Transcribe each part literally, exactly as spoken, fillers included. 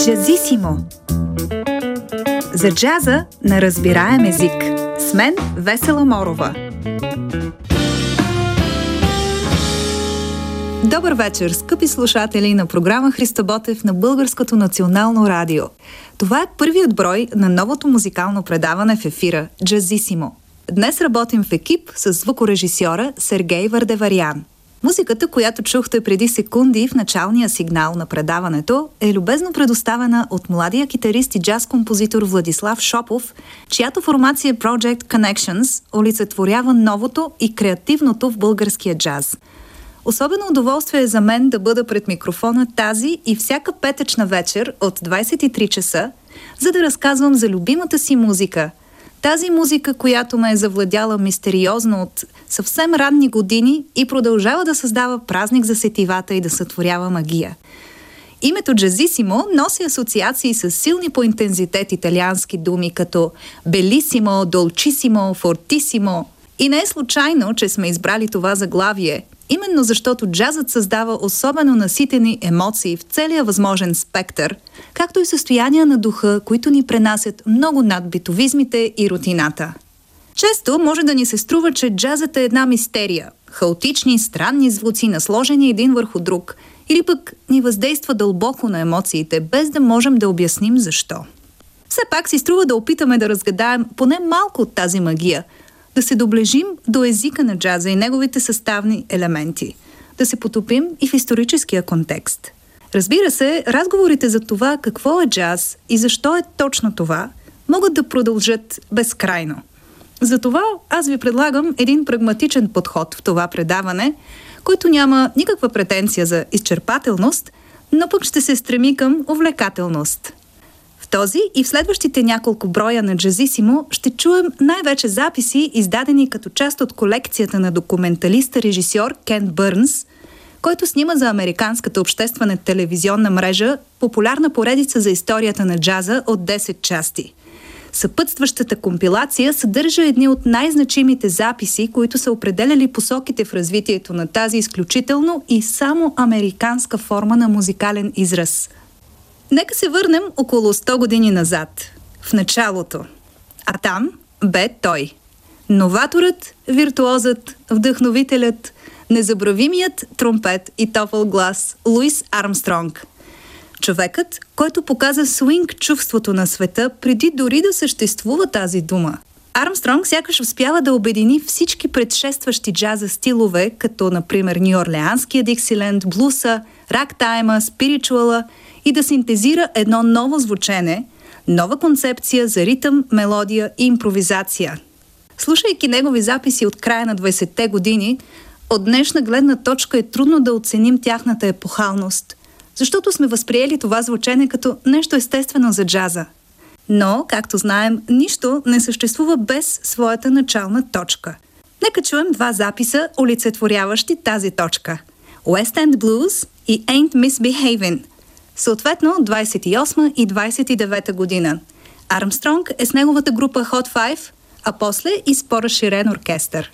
Джазисимо. За джаза на разбираем език. С мен Весела Морова. Добър вечер, скъпи слушатели на програма Христо Ботев на Българското национално радио. Това е първият брой на новото музикално предаване в ефира Джазисимо. Днес работим в екип с звукорежисьора Сергей Вардеварян. Музиката, която чухте преди секунди в началния сигнал на предаването, е любезно предоставена от младия китарист и джаз-композитор Владислав Шопов, чиято формация Project Connections олицетворява новото и креативното в българския джаз. Особено удоволствие е за мен да бъда пред микрофона тази и всяка петъчна вечер от двайсет и три часа, за да разказвам за любимата си музика. Тази музика, която ме е завладяла мистериозно от съвсем ранни години и продължава да създава празник за сетивата и да сътворява магия. Името Джазисимо носи асоциации с силни по интензитет италиански думи като белисимо, долчисимо, фортисимо. И не е случайно, че сме избрали това заглавие, именно защото джазът създава особено наситени емоции в целия възможен спектър, както и състояния на духа, които ни пренасят много над битовизмите и рутината. Често може да ни се струва, че джазът е една мистерия, хаотични, странни звуци, насложени един върху друг, или пък ни въздейства дълбоко на емоциите, без да можем да обясним защо. Все пак си струва да опитаме да разгадаем поне малко от тази магия, да се доближим до езика на джаза и неговите съставни елементи, да се потопим и в историческия контекст. Разбира се, разговорите за това какво е джаз и защо е точно това, могат да продължат безкрайно. Затова аз ви предлагам един прагматичен подход в това предаване, който няма никаква претенция за изчерпателност, но пък ще се стреми към увлекателност. В този и в следващите няколко броя на Джазисимо ще чуем най-вече записи, издадени като част от колекцията на документалиста-режисьор Кен Бърнс, който снима за американската обществена телевизионна мрежа популярна поредица за историята на джаза от десет части. Съпътстващата компилация съдържа едни от най-значимите записи, които са определяли посоките в развитието на тази изключително и само американска форма на музикален израз. Нека се върнем около сто години назад, в началото. А там бе той. Новаторът, виртуозът, вдъхновителят, незабравимият тромпет и топъл глас Луис Армстронг. Човекът, който показа свинг чувството на света преди дори да съществува тази дума. Армстронг сякаш успява да обедини всички предшестващи джаза стилове, като например нью-орлеанския Диксиленд, блуса, рактайма, спиричуала и да синтезира едно ново звучене, нова концепция за ритъм, мелодия и импровизация. Слушайки негови записи от края на двайсетте години, от днешна гледна точка е трудно да оценим тяхната епохалност, защото сме възприели това звучене като нещо естествено за джаза. Но, както знаем, нищо не съществува без своята начална точка. Нека чуем два записа, олицетворяващи тази точка. West End Blues и Ain't Misbehavin', съответно двайсет и осма и двайсет и девета година. Армстронг е с неговата група Hot Five, а после и с по-разширен оркестър.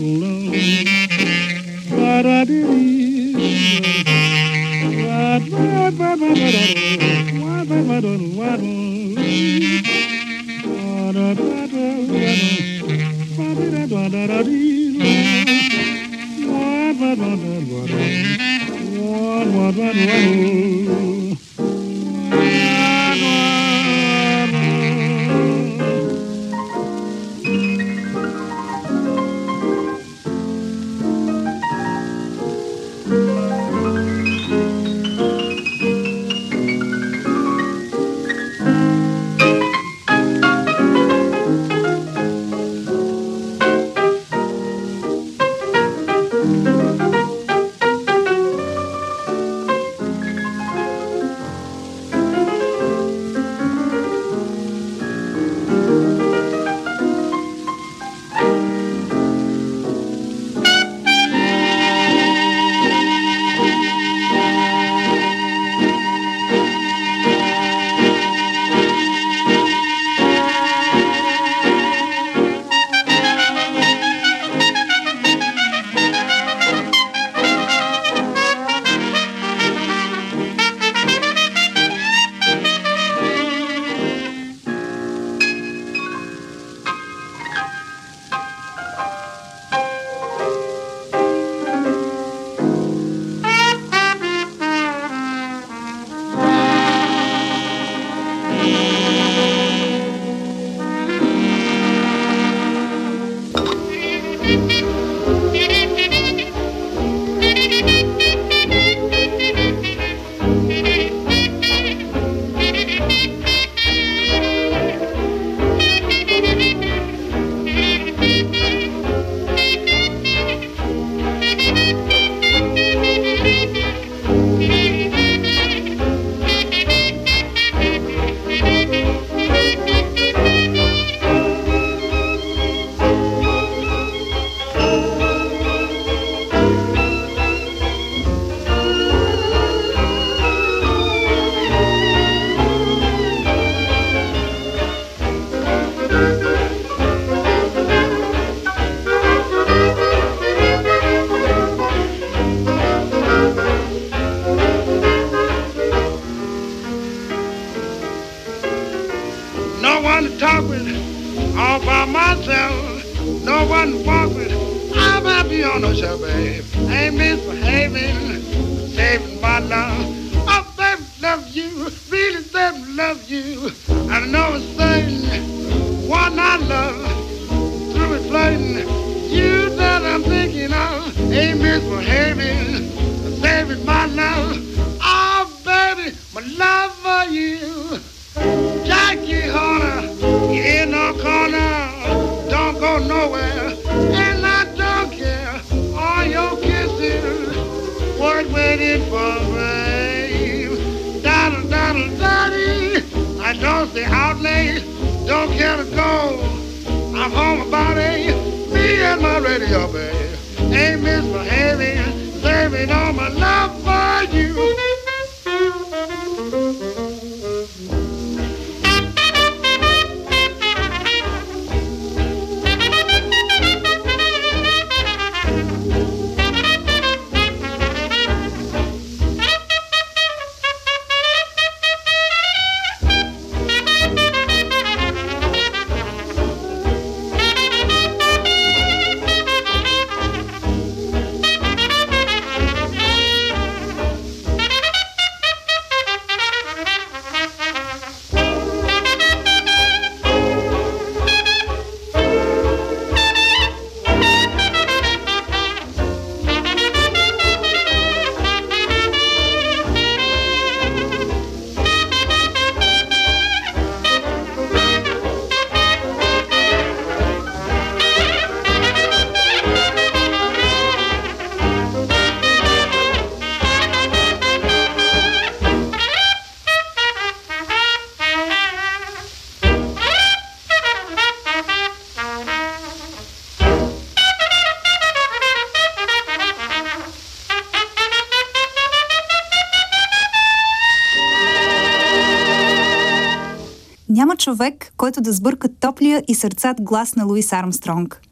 Няма човек, който да сбърка топлия и сърцат глас на Луис Армстронг.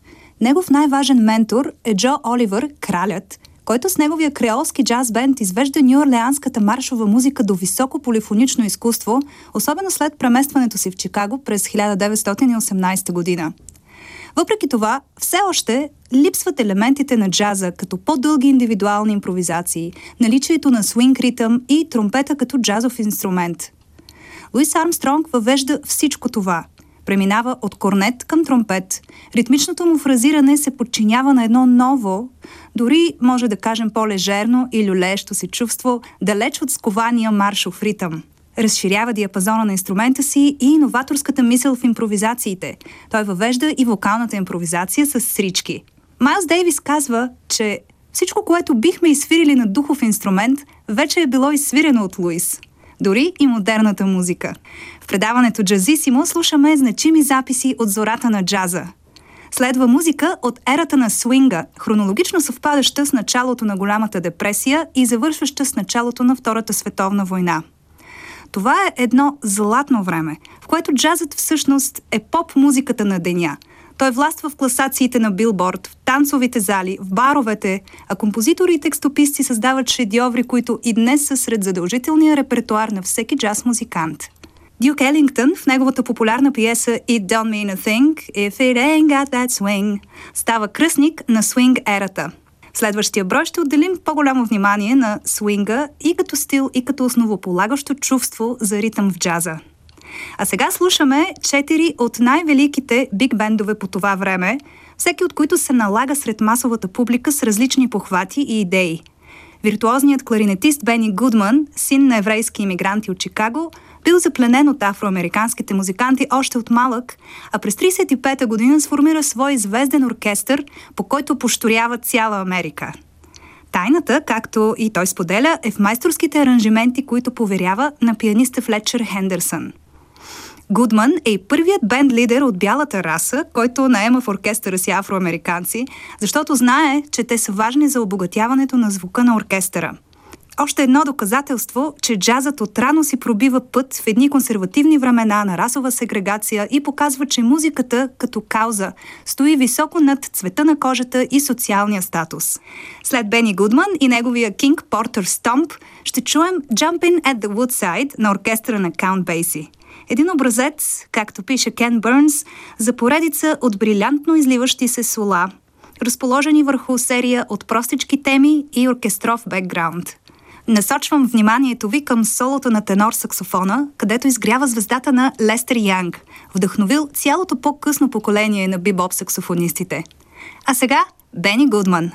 Негов най-важен ментор е Джо Оливър, кралят, който с неговия креолски джаз бенд извежда нюорлеанската маршова музика до високо полифонично изкуство, особено след преместването си в Чикаго през хиляда деветстотин и осемнадесета година. Въпреки това, все още липсват елементите на джаза, като по-дълги индивидуални импровизации, наличието на свинг ритъм и тромпета като джазов инструмент. Луис Армстронг въвежда всичко това. Преминава от корнет към тромпет. Ритмичното му фразиране се подчинява на едно ново, дори може да кажем по-лежерно и люлеещо се чувство, далеч от скования маршов ритъм. Разширява диапазона на инструмента си и иноваторската мисъл в импровизациите. Той въвежда и вокалната импровизация с срички. Майлс Дейвис казва, че всичко, което бихме изсвирили на духов инструмент, вече е било изсвирено от Луис. Дори и модерната музика. В предаването Джазисимо слушаме значими записи от зората на джаза. Следва музика от ерата на свинга, хронологично съвпадаща с началото на Голямата депресия и завършваща с началото на Втората световна война. Това е едно златно време, в което джазът всъщност е поп-музиката на деня. Той властва в класациите на Билборд, в танцовите зали, в баровете, а композитори и текстописци създават шедьоври, които и днес са сред задължителния репертуар на всеки джаз-музикант. Дюк Елингтън в неговата популярна пиеса It Don't Mean a Thing, If It Ain't Got That Swing, става кръстник на свинг ерата. В следващия брой ще отделим по-голямо внимание на свинга и като стил, и като основополагащо чувство за ритъм в джаза. А сега слушаме четири от най-великите биг-бендове по това време, всеки от които се налага сред масовата публика с различни похвати и идеи. Виртуозният кларинетист Бени Гудман, син на еврейски имигранти от Чикаго, бил запленен от афроамериканските музиканти още от малък, а през тридесет и пета година сформира свой звезден оркестър, по който пошторява цяла Америка. Тайната, както и той споделя, е в майсторските аранжименти, които поверява на пианиста Флетчер Хендерсън. Гудман е и първият бенд-лидер от бялата раса, който наема в оркестъра си афроамериканци, защото знае, че те са важни за обогатяването на звука на оркестъра. Още едно доказателство, че джазът отрано си пробива път в едни консервативни времена на расова сегрегация и показва, че музиката като кауза стои високо над цвета на кожата и социалния статус. След Бени Гудман и неговия King Porter Stomp ще чуем Jumpin' at the Woodside на оркестъра на Count Basie. Един образец, както пише Кен Бърнс, за поредица от брилянтно изливащи се сола, разположени върху серия от простички теми и оркестров бекграунд. Насочвам вниманието ви към солото на тенор саксофона, където изгрява звездата на Лестер Янг, вдъхновил цялото по-късно поколение на бибоп саксофонистите. А сега Бени Гудман.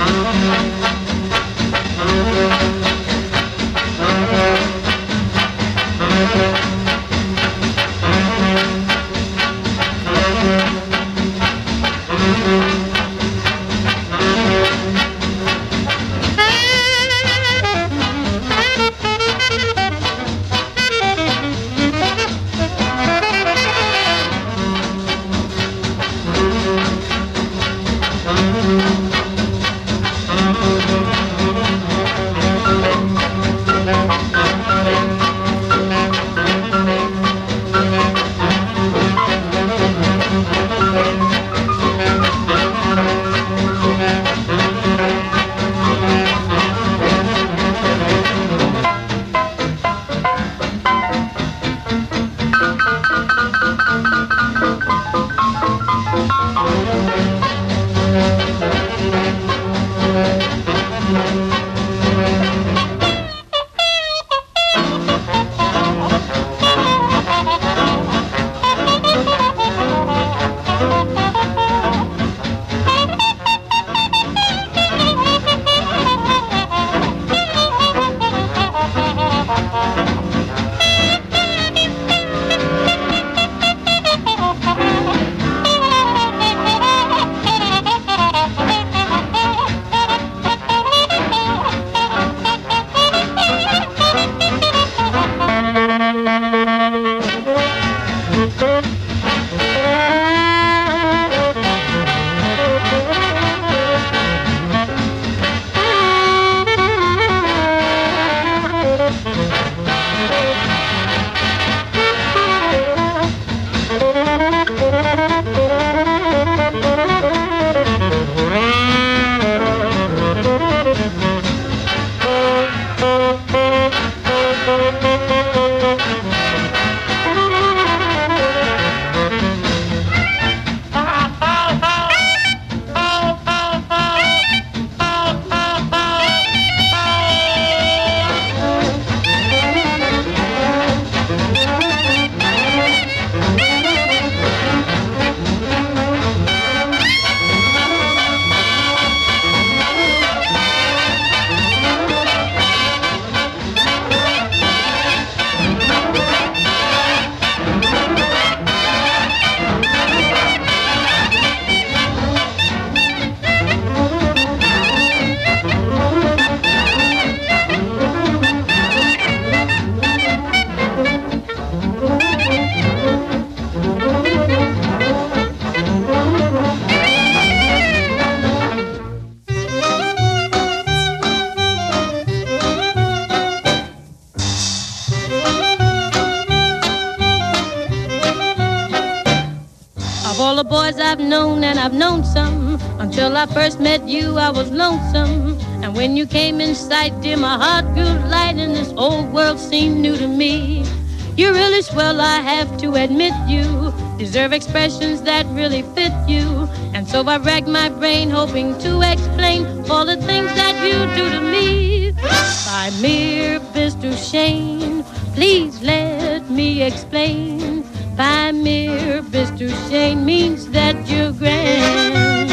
the boys I've known, and I've known some. Until I first met you, I was lonesome. And when you came in sight, dear, my heart grew light, and this old world seemed new to me. You're really swell, I have to admit you deserve expressions that really fit you. And so I racked my brain hoping to explain all the things that you do to me. By mere Mister Shane, please let me explain. By mere Mister Shane means that you're grand.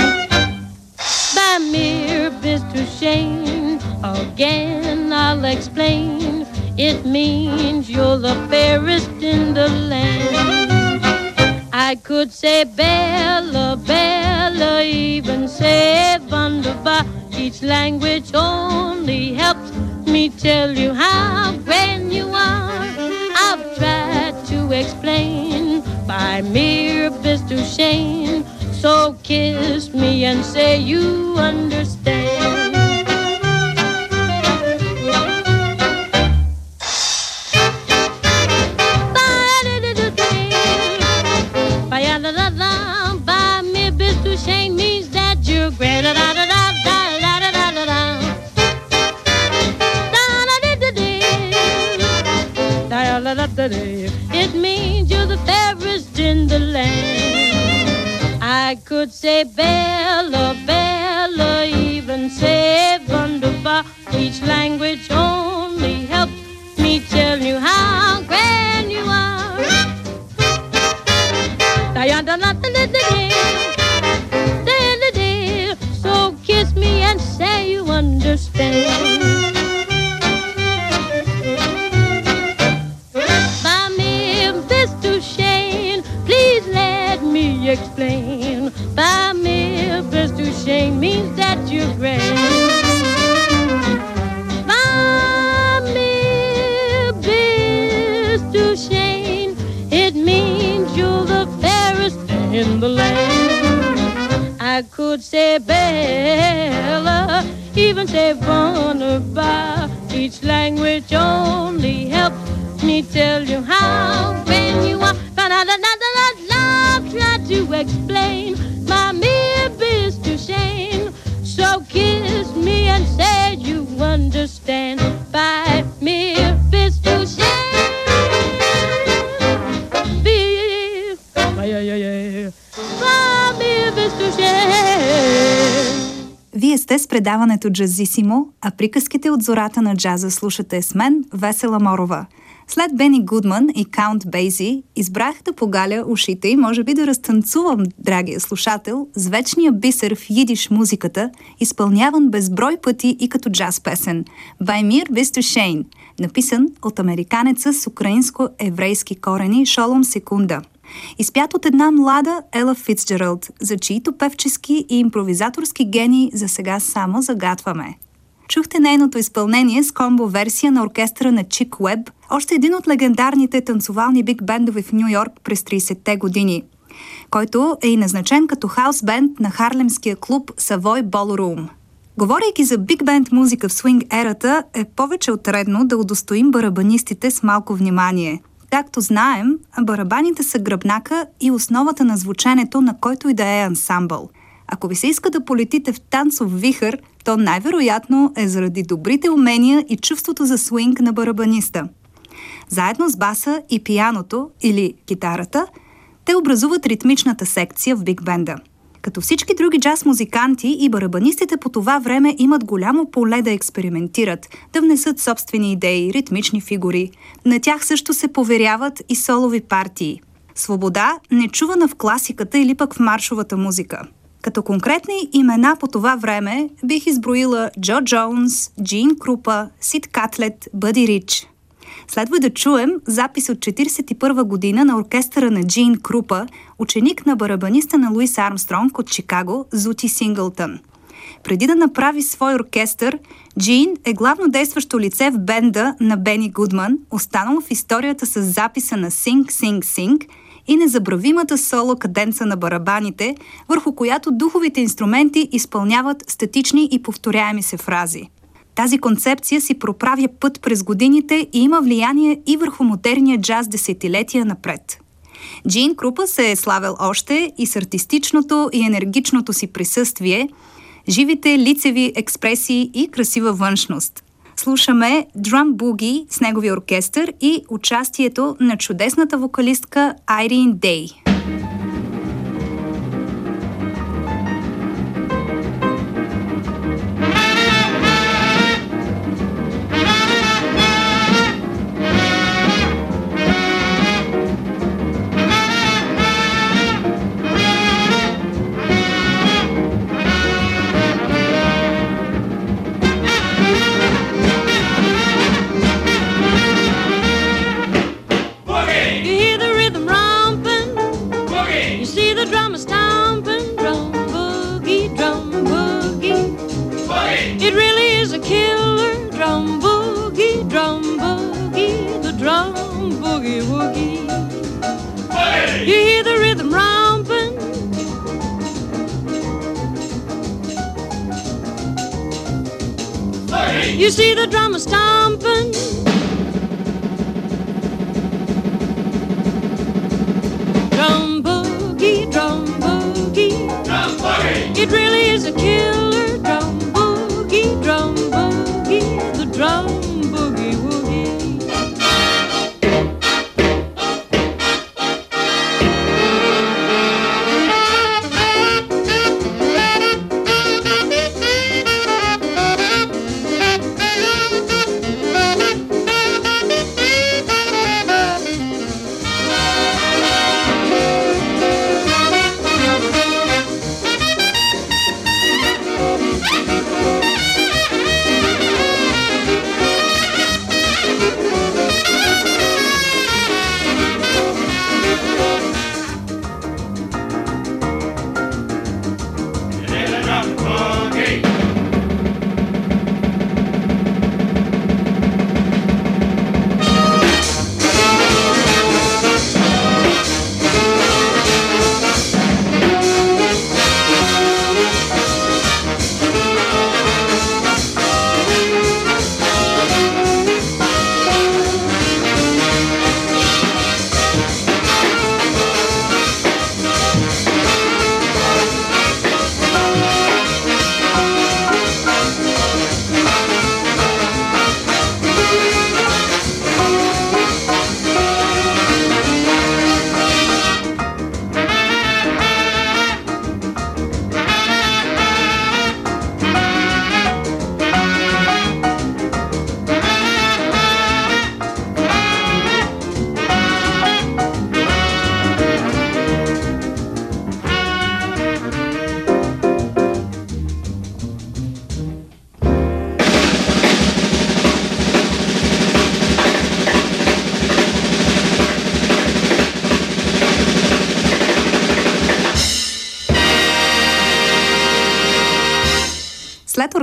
By mere Mister Shane, again I'll explain. It means you're the fairest in the land. I could say Bella, Bella, even say wunderbar. Each language only helps me tell you how grand you are. I've tried to explain by mere Mister Shane. So kiss me and say you understand. By me, Mister Shane means that you're great. Da da da da da da da da da. Da da da da da. It means you're the fairest in the land. I could say Bella, Bella, even say wunderbar. Each language only helps me tell you how grand you are. So kiss me and say in the land. I could say Bella, even say Wunderbar. Each language only helps me tell you how. When you are found out another love, try to explain my mere best to shame. So kiss me and say you understand. By mere best to shame. Be, yeah, yeah, yeah. By mere best to shame. Вие сте с предаването Джазисимо, а приказките от зората на джаза слушате с мен, Весела Морова. След Бени Гудман и Каунт Бейзи избрах да погаля ушите и може би да разтанцувам, драгия слушател, с вечния бисер в йидиш музиката, изпълняван безброй пъти и като джаз песен «By mir bist du schön», написан от американеца с украинско-еврейски корени Шолом Секунда. Изпят от една млада Ела Фицджералд, за чието певчески и импровизаторски гений за сега само загатваме. Чухте нейното изпълнение с комбо-версия на оркестъра на Чик Уеб, още един от легендарните танцовални биг-бендове в Ню Йорк през тридесетте години, който е и назначен като хаус-бенд на харлемския клуб Savoy Ballroom. Говорейки за биг-бенд музика в свинг ерата, е повече от редно да удостоим барабанистите с малко внимание. Както знаем, барабаните са гръбнака и основата на звученето на който и да е ансамбъл. Ако ви се иска да полетите в танцов вихър, то най-вероятно е заради добрите умения и чувството за свинг на барабаниста. Заедно с баса и пианото, или китарата, те образуват ритмичната секция в биг-бенда. Като всички други джаз музиканти, и барабанистите по това време имат голямо поле да експериментират, да внесат собствени идеи, ритмични фигури. На тях също се поверяват и солови партии. Свобода, нечувана в класиката или пък в маршовата музика. Като конкретни имена по това време бих изброила Джо Джонс, Джин Крупа, Сид Катлет, Бъди Рич. Следва да чуем запис от четиридесет и първа година на оркестъра на Джин Крупа, ученик на барабаниста на Луис Армстронг от Чикаго, Зути Синглтън. Преди да направи свой оркестър, Джин е главно действащо лице в бенда на Бени Гудман, останало в историята с записа на Sing, Sing, Sing и незабравимата соло каденца на барабаните, върху която духовите инструменти изпълняват статични и повторяеми се фрази. Тази концепция си проправя път през годините и има влияние и върху модерния джаз десетилетия напред. Джин Крупа се е славил още и с артистичното и енергичното си присъствие, живите лицеви експресии и красива външност. Слушаме Drum Boogie с неговия оркестър и участието на чудесната вокалистка Айрин Дей. It really is a killer drum boogie, drum boogie, the drum boogie woogie. Hey! You hear the rhythm romping, hey! You see the drummer stomping. Drum boogie, drum boogie, drum boogie. It really is a killer drum boogie, drum boogie, the drum boogie woogie.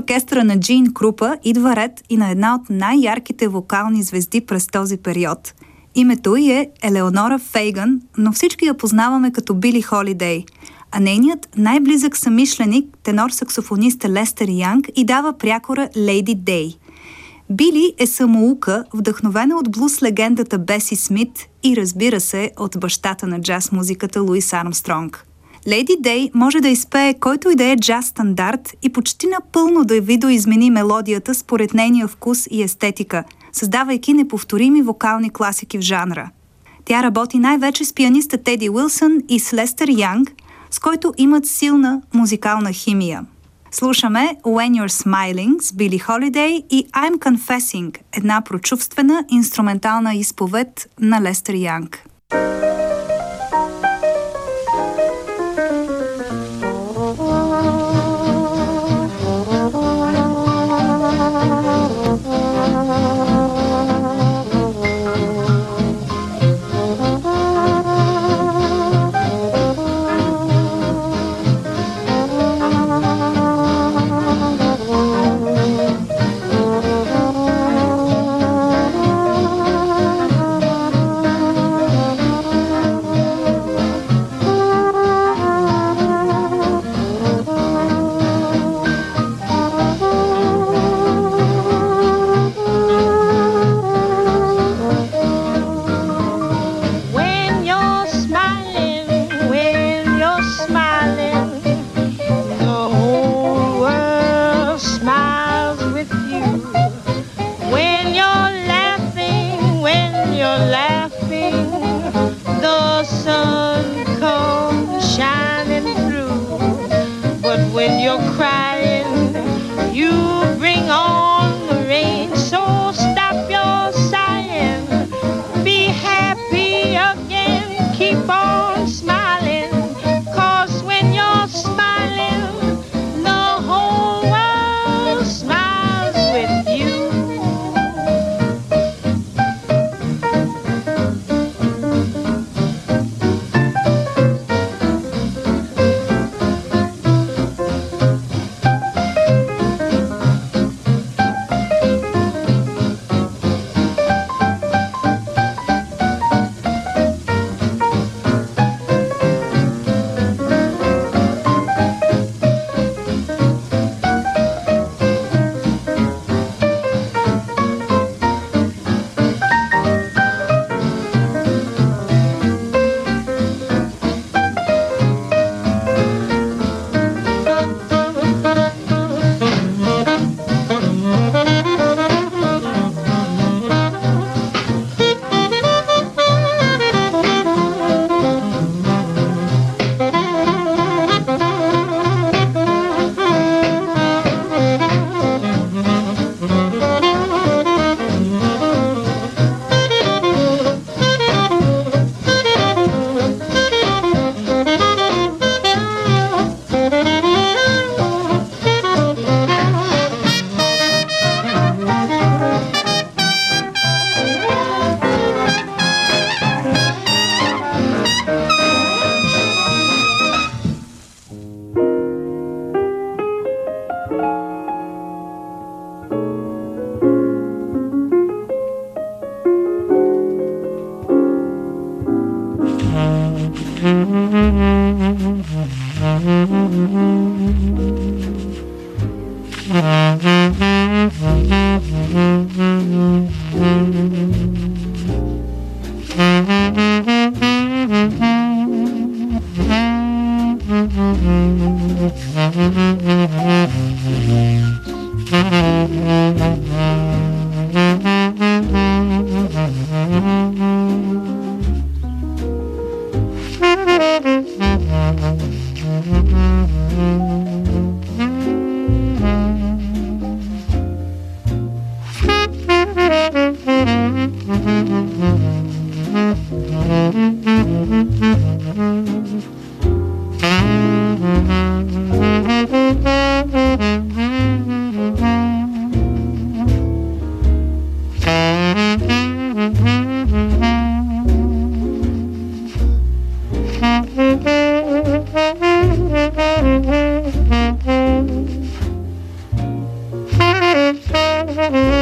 оркестъра на Джин Крупа идва ред и на една от най-ярките вокални звезди през този период. Името й е Елеонора Фейгън, но всички я познаваме като Били Холидей, а нейният най-близък съмишленик, тенор-саксофонист Лестър Янг, и дава прякора Лейди Дей. Били е самоука, вдъхновена от блуз-легендата Беси Смит и, разбира се, от бащата на джаз-музиката Луис Армстронг. Лейди Дей може да изпее който и да е джаз стандарт и почти напълно да видоизмени мелодията според нейния вкус и естетика, създавайки неповторими вокални класики в жанра. Тя работи най-вече с пианиста Теди Уилсън и с Лестър Янг, с който имат силна музикална химия. Слушаме When You're Smiling с Били Холидей и I'm Confessing, една прочувствена инструментална изповед на Лестър Янг.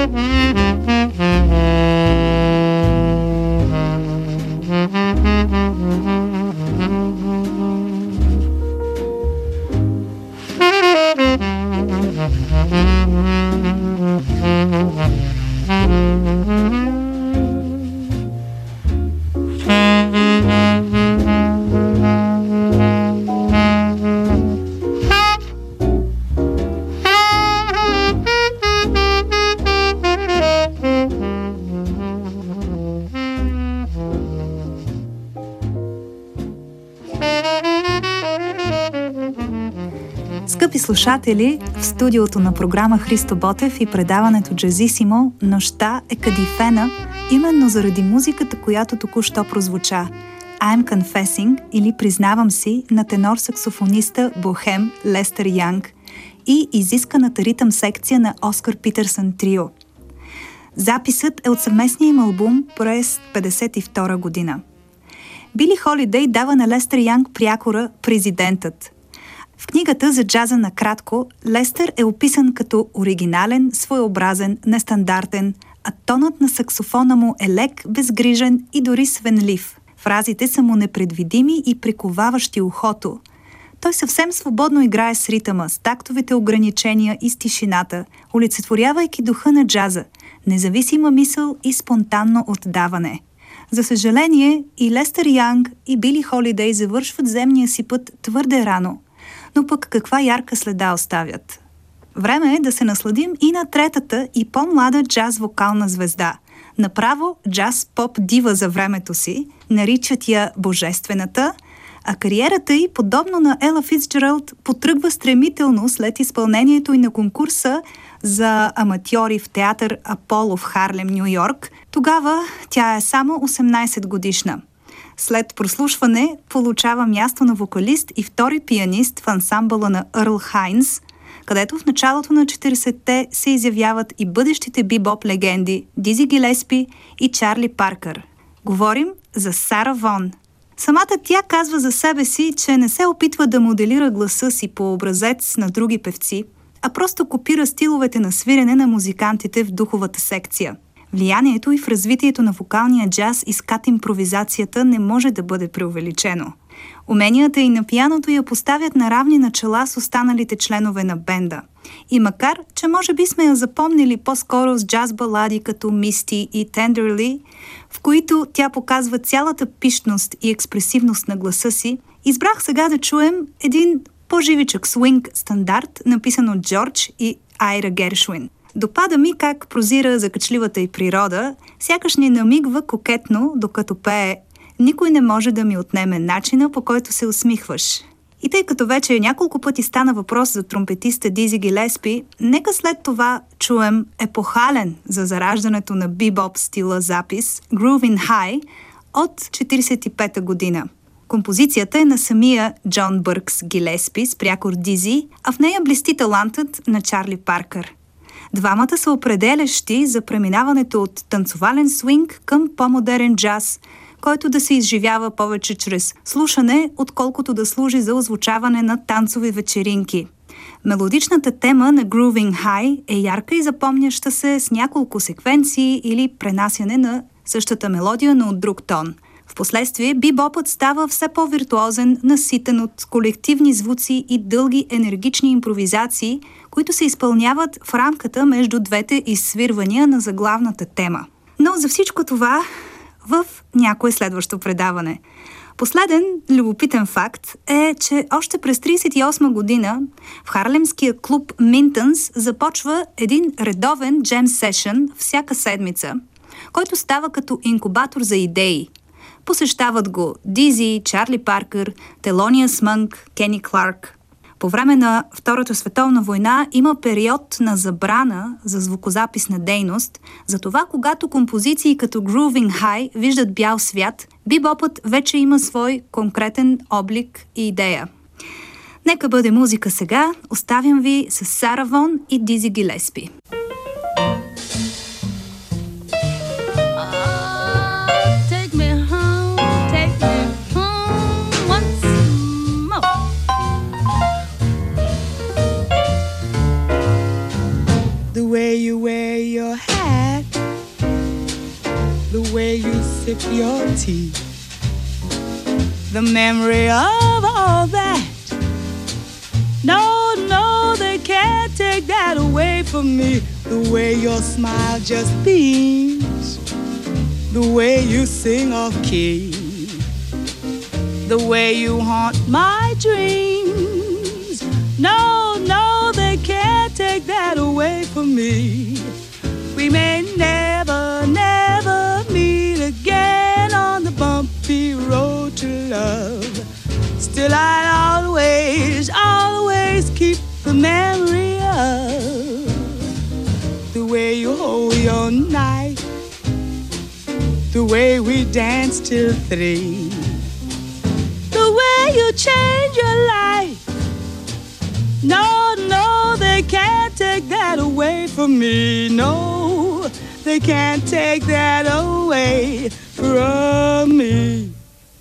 Скъпи слушатели, в студиото на програма Христо Ботев и предаването Джазисимо, нощта е кадифена, именно заради музиката, която току-що прозвуча. I'm Confessing, или Признавам си, на тенор-саксофониста Бохем Лестър Янг и изисканата ритъм секция на Оскар Питърсън Трио. Записът е от съвместния им албум през петдесет и втора година. Били Холидей дава на Лестър Янг прякора «Президентът». В книгата за джаза накратко, Лестър е описан като оригинален, своеобразен, нестандартен, а тонът на саксофона му е лек, безгрижен и дори свенлив. Фразите са му непредвидими и приковаващи ухото. Той съвсем свободно играе с ритъма, с тактовите ограничения и с тишината, олицетворявайки духа на джаза, независима мисъл и спонтанно отдаване. За съжаление, и Лестър Янг, и Били Холидей завършват земния си път твърде рано, но пък каква ярка следа оставят. Време е да се насладим и на третата и по-млада джаз-вокална звезда. Направо джаз-поп дива за времето си, наричат я Божествената, а кариерата й, подобно на Ела Фицджералд, потръгва стремително след изпълнението й на конкурса за аматьори в театър Аполо в Харлем, Ню Йорк. Тогава тя е само осемнайсет годишна. След прослушване получава място на вокалист и втори пианист в ансамбъла на Ерл Хайнс, където в началото на четиридесетте се изявяват и бъдещите бибоп легенди Дизи Гилеспи и Чарли Паркър. Говорим за Сара Вон. Самата тя казва за себе си, че не се опитва да моделира гласа си по образец на други певци, а просто копира стиловете на свирене на музикантите в духовата секция. Влиянието и в развитието на вокалния джаз и скат импровизацията не може да бъде преувеличено. Уменията и на пианото я поставят на равни начала с останалите членове на бенда. И макар, че може би сме я запомнили по-скоро с джаз балади като Misty и Tenderly, в които тя показва цялата пищност и експресивност на гласа си, избрах сега да чуем един по-живичък свинг стандарт, написан от Джордж и Айра Гершуин. Допада ми как прозира закачливата й природа, сякаш ни намигва кокетно, докато пее «Никой не може да ми отнеме начина, по който се усмихваш». И тъй като вече няколко пъти стана въпрос за тромпетиста Дизи Гилеспи, нека след това чуем епохален за зараждането на бибоп стила запис «Groovin' High» от четиридесет и пета година. Композицията е на самия Джон Бъркс Гилеспи с прякор Дизи, а в нея блести талантът на Чарли Паркър. Двамата са определящи за преминаването от танцовален свинг към по-модерен джаз, който да се изживява повече чрез слушане, отколкото да служи за озвучаване на танцови вечеринки. Мелодичната тема на Groovin' High е ярка и запомняща се с няколко секвенции или пренасяне на същата мелодия, но от друг тон. Впоследствие бибопът става все по-виртуозен, наситен от колективни звуци и дълги енергични импровизации, които се изпълняват в рамката между двете изсвирвания на заглавната тема. Но за всичко това в някое следващо предаване. Последен любопитен факт е, че още през тридесет и осма година в харлемския клуб Минтънс започва един редовен джем сешън всяка седмица, който става като инкубатор за идеи. Посещават го Дизи, Чарли Паркър, Телониас Мънк, Кени Кларк. По време на Втората световна война има период на забрана за звукозаписна дейност, затова когато композиции като Groovin' High виждат бял свят, бибопът вече има свой конкретен облик и идея. Нека бъде музика сега, оставям ви с Сара Вон и Дизи Гилеспи. The The way you wear your hat, the way you sip your tea, the memory of all that. No, no, they can't take that away from me. The way your smile just beams, the way you sing off key, the way you haunt my dreams. No, no, they can't take that away from me. We may never, never meet again on the bumpy road to love. Still I'd always, always keep the memory of the way you hold your knife, the way we danced till three, the way you change your life. No, no, they can't take that away from me. No, they can't take that away from me.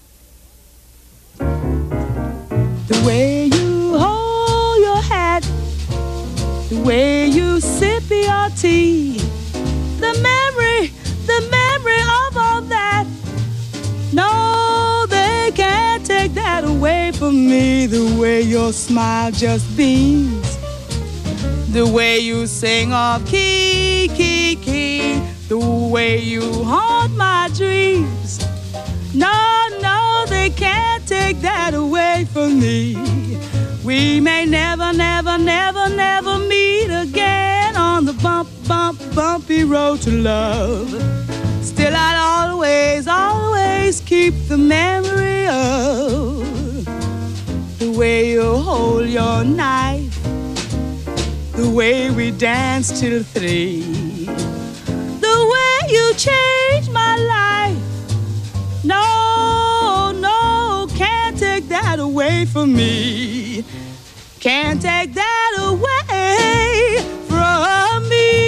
The way you hold your hat, the way you sip your tea, the memory, the memory of all that. No, they can't take that away from me. The way your smile just beams, the way you sing off key, key, key, the way you haunt my dreams. No, no, they can't take that away from me. We may never, never, never, never meet again on the bump, bump, bumpy road to love. Still I'd always, always keep the memory of the way you hold your knife, the way we danced till three, the way you changed my life. No, no, can't take that away from me. Can't take that away from me.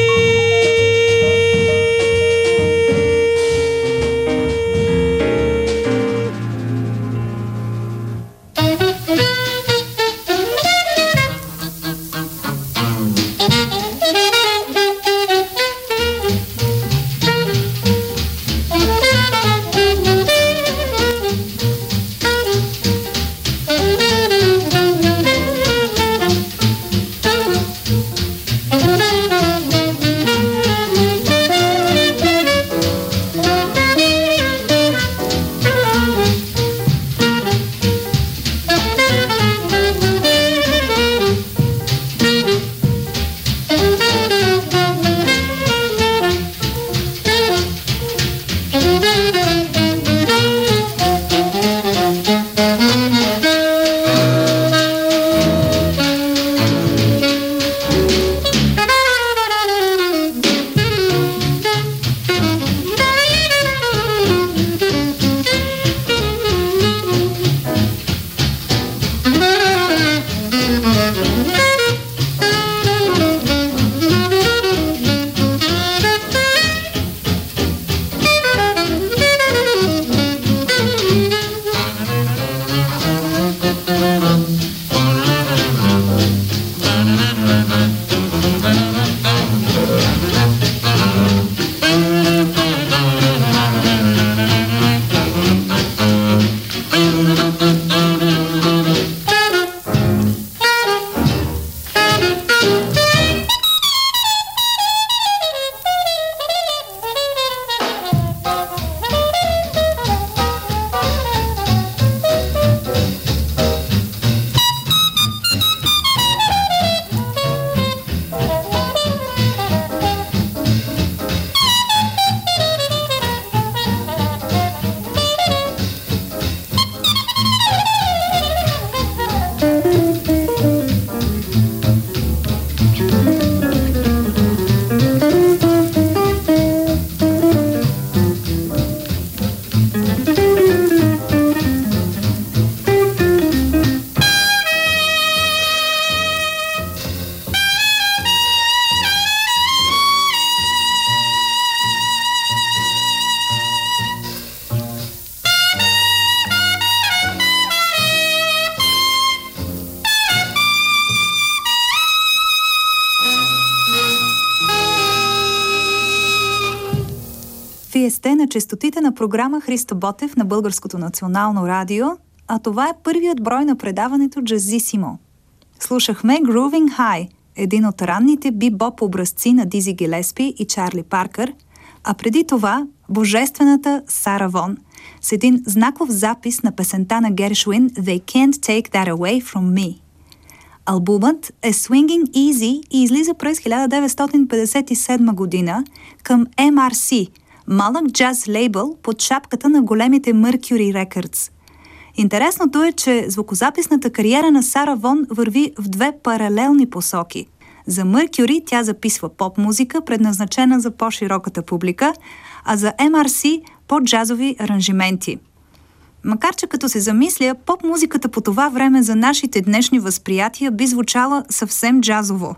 Вие сте на честотите на програма Христо Ботев на Българското национално радио, а това е първият брой на предаването Джазисимо. Слушахме Grooving High, един от ранните бибоп образци на Дизи Гилеспи и Чарли Паркър, а преди това божествената Сара Вон с един знаков запис на песента на Гершвин They Can't Take That Away From Me. Албумът е Swinging Easy и излиза през хиляда деветстотин петдесет и седма година към Ем Ар Си, малък джаз лейбъл под шапката на големите Mercury Records. Интересното е, че звукозаписната кариера на Сара Вон върви в две паралелни посоки. За Mercury тя записва поп-музика, предназначена за по-широката публика, а за Ем Ар Си по-джазови аранжименти. Макар че като се замисля, поп-музиката по това време за нашите днешни възприятия би звучала съвсем джазово.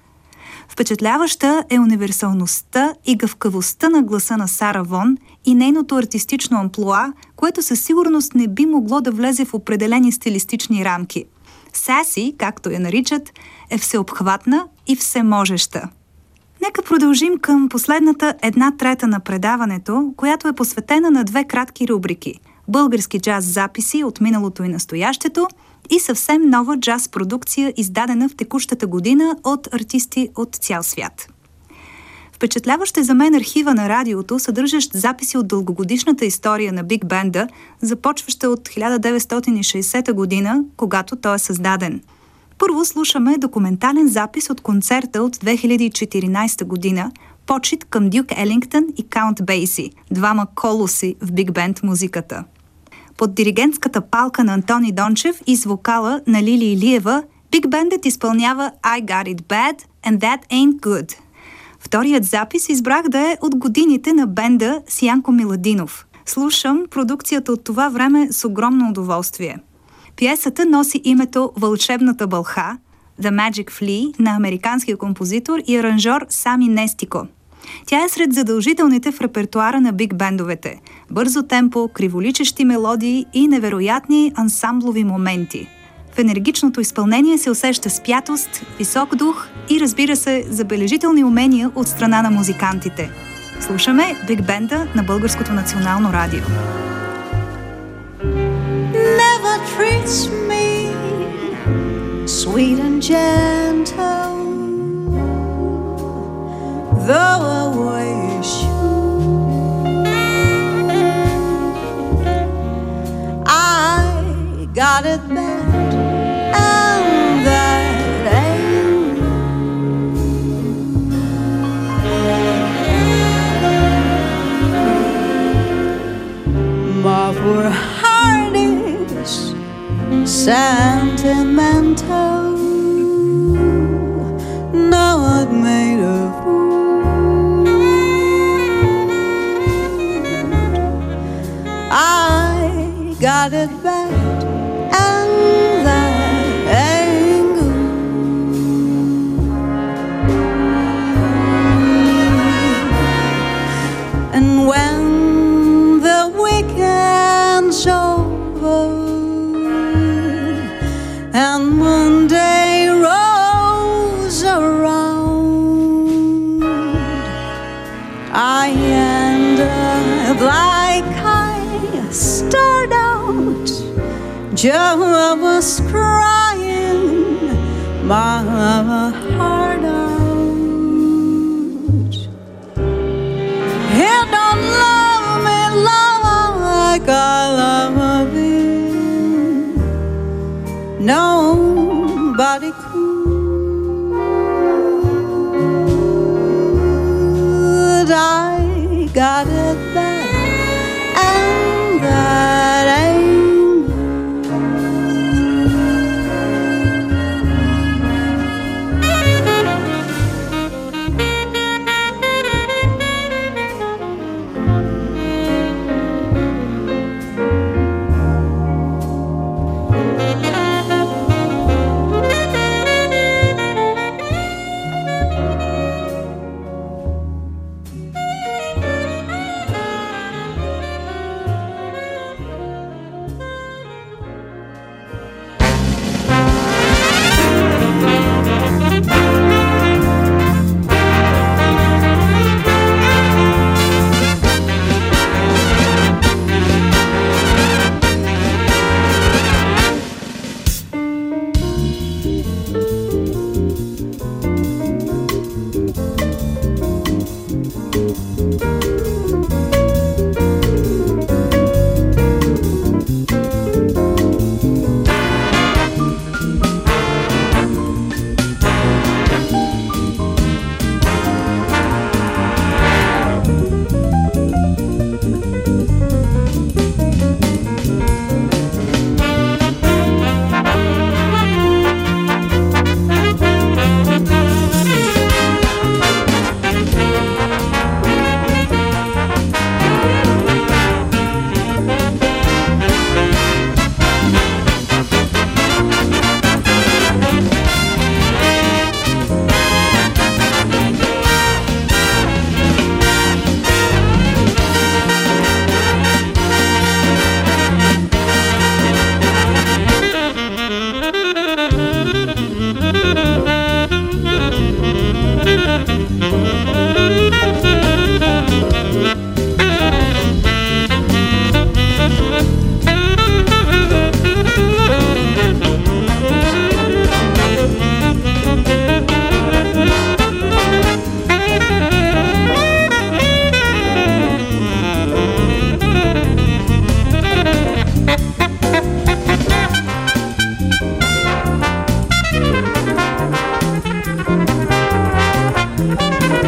Впечатляваща е универсалността и гъвкавостта на гласа на Сара Вон и нейното артистично амплоа, което със сигурност не би могло да влезе в определени стилистични рамки. Саси, както я наричат, е всеобхватна и всеможеща. Нека продължим към последната една трета на предаването, която е посветена на две кратки рубрики – български джаз записи от миналото и настоящето и съвсем нова джаз продукция, издадена в текущата година от артисти от цял свят. Впечатляващ е за мен архива на радиото, съдържащ записи от дългогодишната история на биг бенда, започваща от хиляда деветстотин и шейсета година, когато той е създаден. Първо слушаме документален запис от концерта от две хиляди и четиринайсета година, почит към Дюк Елингтън и Каунт Бейси, двама колоси в биг бенд музиката. Под диригентската палка на Антони Дончев и с вокала на Лили Илиева, биг бендът изпълнява I Got It Bad and That Ain't Good. Вторият запис избрах да е от годините на бенда с Янко Миладинов. Слушам продукцията от това време с огромно удоволствие. Пиесата носи името Вълшебната бълха, The Magic Flea на американския композитор и аранжор Сами Нестико. Тя е сред задължителните в репертуара на биг бендовете. Бързо темпо, криволичещи мелодии и невероятни ансамблови моменти. В енергичното изпълнение се усеща спятост, висок дух и, разбира се, забележителни умения от страна на музикантите. Слушаме биг бенда на Българското национално радио. Never treats me sweet and gentle, though I wish I got it bad, and that ain't. My poor heart is sentimental, now I've made a fool. I got it bad, and that ain't good. And when the weekend's over and Monday rolls around, I end up like I started out, just crying my heart out. He don't love me, love like I love him. Nobody could. I got it bad, and that ain't.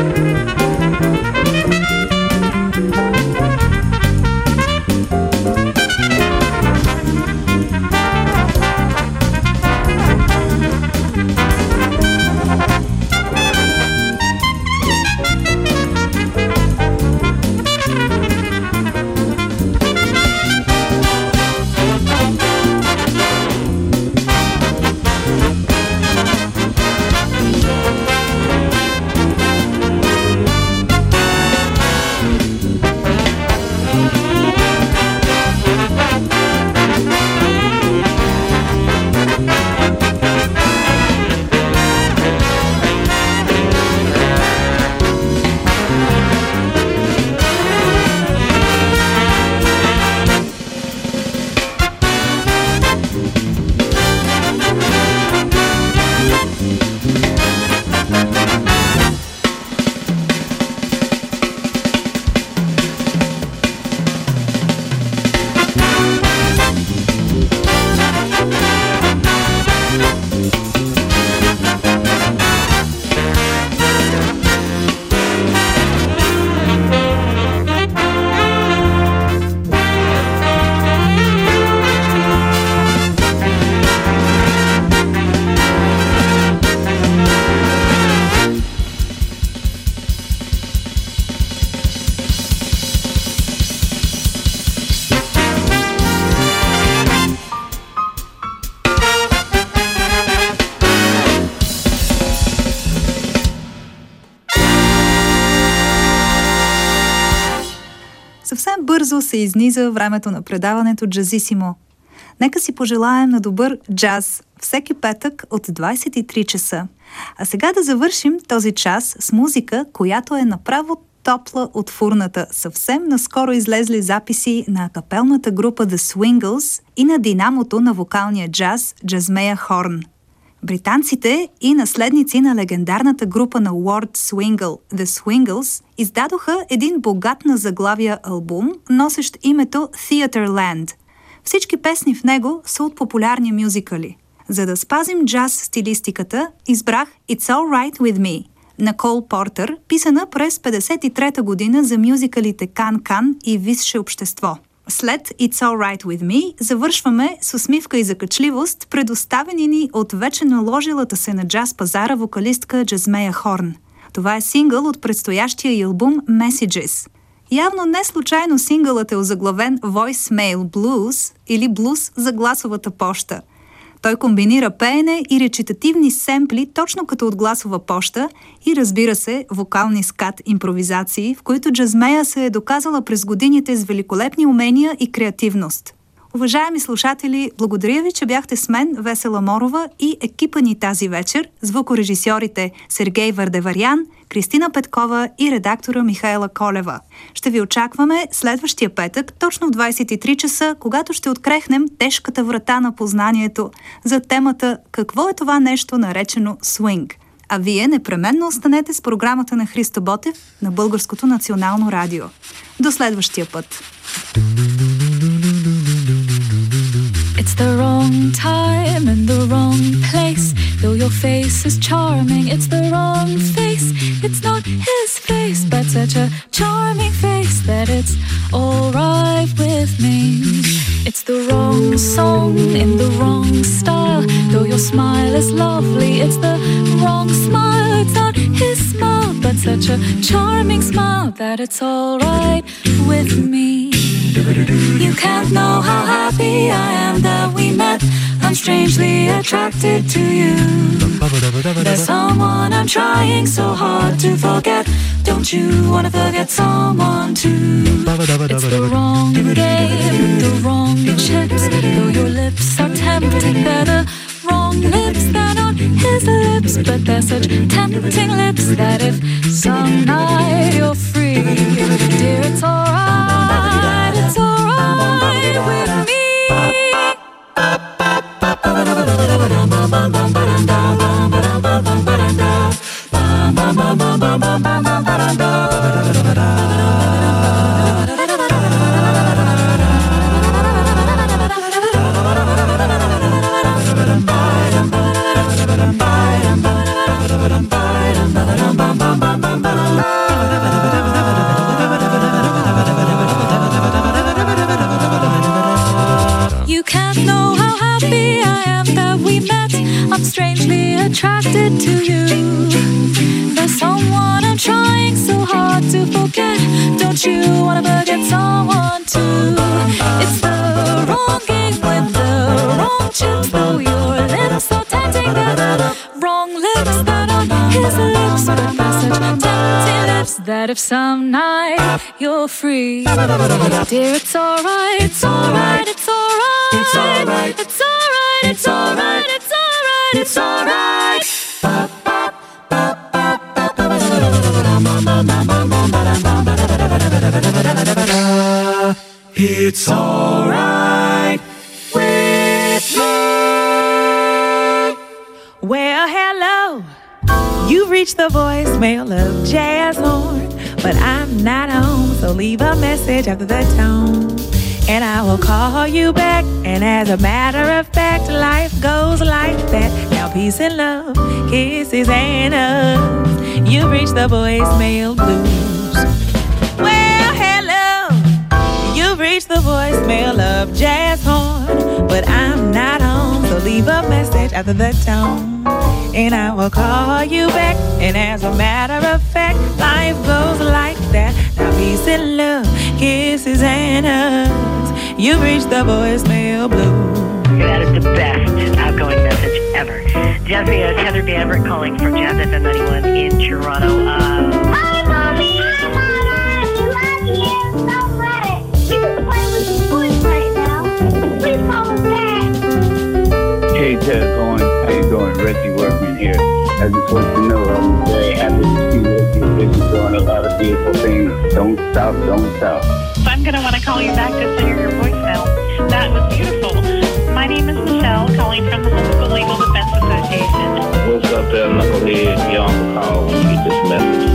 Съвсем бързо се изниза времето на предаването Джазисимо. Нека си пожелаем на добър джаз всеки петък от двайсет и три часа. А сега да завършим този час с музика, която е направо топла от фурната. Съвсем наскоро излезли записи на акапелната група The Swingles и на динамото на вокалния джаз Джазмея Хорн. Британците и наследници на легендарната група на Уорд Свингъл, The Swingles, издадоха един богат на заглавия албум, носещ името Theaterland. Всички песни в него са от популярни мюзикали. За да спазим джаз стилистиката, избрах It's All Right With Me на Кол Портер, писана през петдесет и трета година за мюзикалите Кан-Кан и Висше общество. След It's All Right With Me завършваме с усмивка и закачливост, предоставени ни от вече наложилата се на джаз пазара вокалистка Джазмея Хорн. Това е сингъл от предстоящия й албум Messages. Явно не случайно сингълът е озаглавен Voicemail Blues или блуз за гласовата поща. Той комбинира пеене и речитативни семпли точно като от гласова поща и, разбира се, вокални скат импровизации, в които Джазмея се е доказала през годините с великолепни умения и креативност. Уважаеми слушатели, благодаря ви, че бяхте с мен, Весела Морова, и екипа ни тази вечер, звукорежисьорите Сергей Вардеварян, Кристина Петкова и редактора Михаела Колева. Ще ви очакваме следващия петък, точно в двайсет и три часа, когато ще открехнем тежката врата на познанието за темата «Какво е това нещо наречено свинг?». А вие непременно останете с програмата на Христо Ботев на Българското национално радио. До следващия път! It's the wrong time and the wrong place. Though your face is charming, it's the wrong face. It's not his face, but such a charming face that it's all right with me. It's the wrong song in the wrong style. Though your smile is lovely, it's the wrong smile. It's not his smile, but such a charming smile that it's all right with me. You can't know how happy I am that we met. I'm strangely attracted to you. There's someone I'm trying so hard to forget. Don't you wanna forget someone too? It's the wrong game, the wrong chips. Though your lips are tempting, they're the wrong lips. They're not his lips, but they're such tempting lips that if some night you're free, dear, it's alright, it's alright with me. Bye. strangely attracted to you. There's someone I'm trying so hard to forget. Don't you wanna forget someone too? It's the wrong game with the wrong chips, though your lips so tempting. They're the wrong lips that are his lips, but I got such tempting lips that if some night you're free, dear, it's alright, it's alright, it's alright, it's alright, it's alright, it's alright, it's alright, it's alright. It's alright with me. Well, hello. You've reached the voicemail of Jazz Horn, but I'm not home, so leave a message after the tone, and I will call you back. And as a matter of fact, life goes like that. Now peace and love, kisses and hugs. You've reached the voicemail blues. Well, hello. You've reached the voicemail of Jazz Horn, but I'm not home, so leave a message after the tone, and I will call you back. And as a matter of fact, life goes like that. Now peace and love, kisses and hugs. You've reached the voicemail blues. That is the best outgoing message ever. Jesse, uh, Heather Danvert calling from Jazz F M ninety-one in Toronto. Uh, Hi, Mommy! Hi, Mama! Love you so much! We're just playing with the boys right now. Please call us back. Hey, Ted Cohen. How you doing? Reggie Workman here. I just want to know I'm very happy to see Reggie Reggie doing a lot of beautiful things. Don't stop, don't stop. so I'm going to want to call you back just to hear your voicemail. That was beautiful. My name is Michelle, calling from the Homeschool Legal Defense Association. What's up there, knucklehead? Y'all call when you get this message.